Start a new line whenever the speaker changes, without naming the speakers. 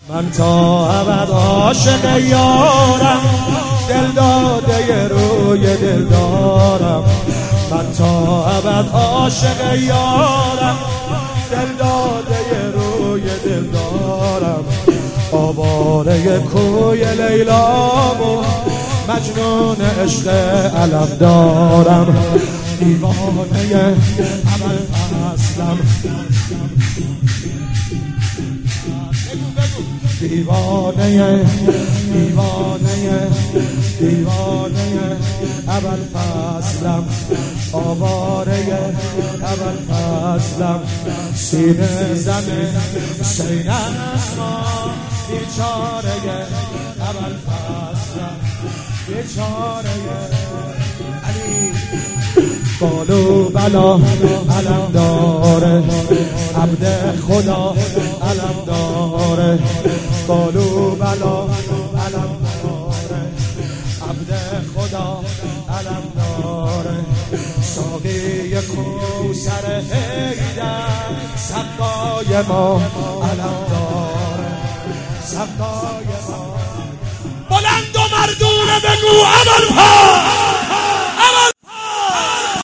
من تا ابد عاشق یارم، دل داده روی دل دارم. من تا ابد عاشق یارم، دل داده روی دل دارم. آواره کوی لیلام و مجنون عشق علم دارم. دیوانه اول فصلم، دیوانه اول فصلم، آواره اول فصلم. سینه زمین سینه ما، بیچاره اول فصلم، بیچاره علی. قالو بلا علم داره، عبد خدا علم داره. قالو بلا علم داره، عبد خدا علم داره. ساقی کوثر حیدر سقای ما علم داره، سقای ما. بلند و مردونه بگو ابوالفضل.